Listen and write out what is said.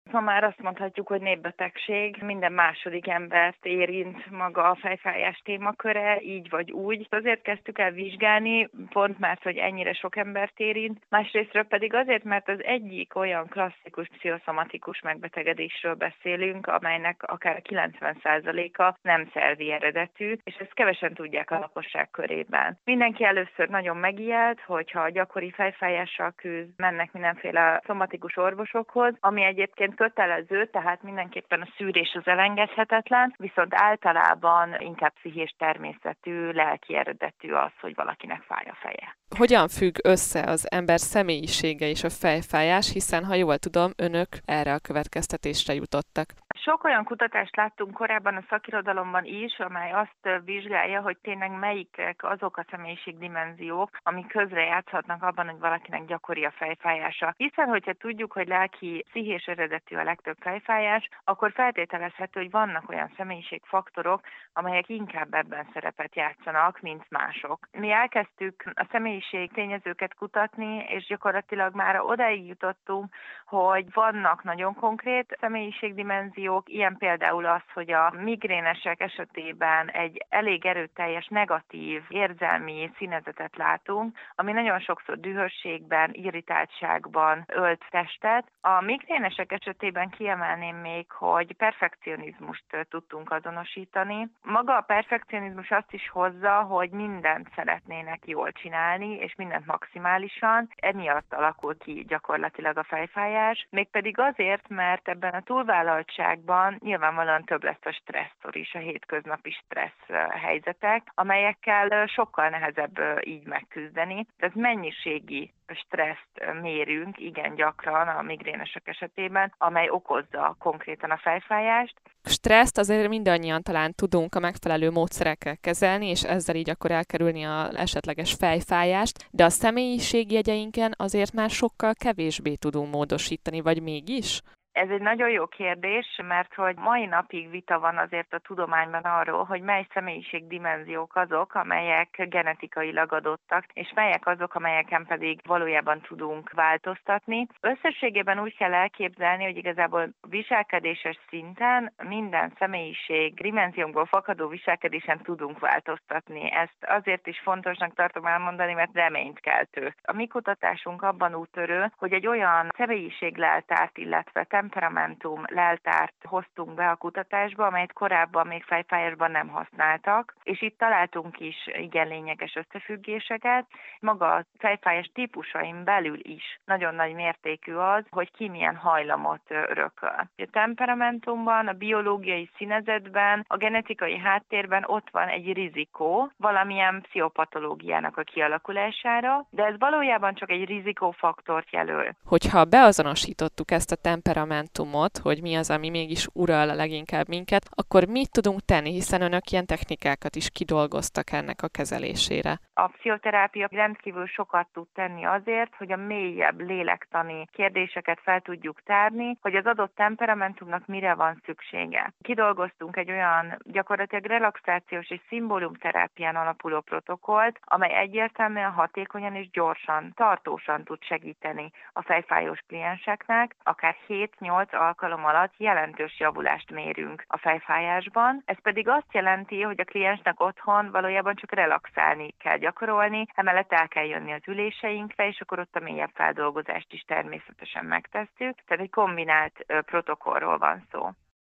Ma már azt mondhatjuk, hogy népbetegség, minden második embert érint maga a fejfájás témaköre, így vagy úgy. Azért kezdtük el vizsgálni, pont mert, hogy ennyire sok embert érint, másrésztről pedig azért, mert az egyik olyan klasszikus pszichoszomatikus megbetegedésről beszélünk, amelynek akár 90%-a nem szervi eredetű, és ezt kevesen tudják a lakosság körében. Mindenki először nagyon megijed, hogyha gyakori fejfájással küzd, mennek mindenféle szomatikus orvosokhoz, ami egyébként kötelező, tehát mindenképpen a szűrés az elengedhetetlen, viszont általában inkább pszichés természetű, lelki eredetű az, hogy valakinek fáj a feje. Hogyan függ össze az ember személyisége és a fejfájás, hiszen ha jól tudom, önök erre a következtetésre jutottak? Sok olyan kutatást láttunk korábban a szakirodalomban is, amely azt vizsgálja, hogy tényleg melyikek azok a személyiségdimenziók, amik közrejátszhatnak abban, hogy valakinek gyakori a fejfájása. Hiszen, hogyha tudjuk, hogy lelki, pszichés eredetű a legtöbb fejfájás, akkor feltételezhető, hogy vannak olyan személyiségfaktorok, amelyek inkább ebben szerepet játszanak, mint mások. Mi elkezdtük a személyiség tényezőket kutatni, és gyakorlatilag már odáig jutottunk, hogy vannak nagyon konkrét személyiségdimenziók, ilyen például az, hogy a migrénesek esetében egy elég erőteljes negatív érzelmi színezetet látunk, ami nagyon sokszor dühösségben, irritáltságban ölt testet. A migrénesek esetében kiemelném még, hogy perfekcionizmust tudtunk azonosítani. Maga a perfekcionizmus azt is hozza, hogy mindent szeretnének jól csinálni, és mindent maximálisan. Emiatt alakul ki gyakorlatilag a fejfájás, mégpedig azért, mert ebben a túlvállaltságban nyilvánvalóan több lesz a stresszor is, a hétköznapi stressz helyzetek, amelyekkel sokkal nehezebb így megküzdeni. Tehát mennyiségi stresszt mérünk igen gyakran a migrénesek esetében, amely okozza konkrétan a fejfájást. Stresszt azért mindannyian talán tudunk a megfelelő módszerekkel kezelni, és ezzel így akkor elkerülni az esetleges fejfájást, de a személyiségjegyeinken azért már sokkal kevésbé tudunk módosítani, vagy mégis? Ez egy nagyon jó kérdés, mert hogy mai napig vita van azért a tudományban arról, hogy mely személyiségdimenziók azok, amelyek genetikailag adottak, és melyek azok, amelyeken pedig valójában tudunk változtatni. Összességében úgy kell elképzelni, hogy igazából viselkedéses szinten minden személyiség dimenziónkból fakadó viselkedésen tudunk változtatni. Ezt azért is fontosnak tartom elmondani, mert reményt keltő. A mi kutatásunk abban úttörő, hogy egy olyan személyiségleltárt, illetve temperamentum leltárt hoztunk be a kutatásba, amelyet korábban még fejfájásban nem használtak, és itt találtunk is igen lényeges összefüggéseket. Maga a fejfájás típusain belül is nagyon nagy mértékű az, hogy ki milyen hajlamot örököl. A temperamentumban, a biológiai színezetben, a genetikai háttérben ott van egy rizikó valamilyen pszichopatológiának a kialakulására, de ez valójában csak egy rizikófaktort jelöl. Hogyha beazonosítottuk ezt a temperamentumot, hogy mi az, ami mégis ural a leginkább minket, akkor mit tudunk tenni, hiszen önök ilyen technikákat is kidolgoztak ennek a kezelésére? A pszichoterápia rendkívül sokat tud tenni azért, hogy a mélyebb lélektani kérdéseket fel tudjuk tárni, hogy az adott temperamentumnak mire van szüksége. Kidolgoztunk egy olyan gyakorlatilag relaxációs és szimbólumterápián alapuló protokollt, amely egyértelműen hatékonyan és gyorsan, tartósan tud segíteni a fejfájós klienseknek, akár 7-8 alkalom alatt jelentős javulást mérünk a fejfájásban. Ez pedig azt jelenti, hogy a kliensnek otthon valójában csak relaxálni kell gyakorolni, emellett el kell jönni az üléseinkre, és akkor ott a mélyebb feldolgozást is természetesen megtesszük. Tehát egy kombinált protokollról van szó.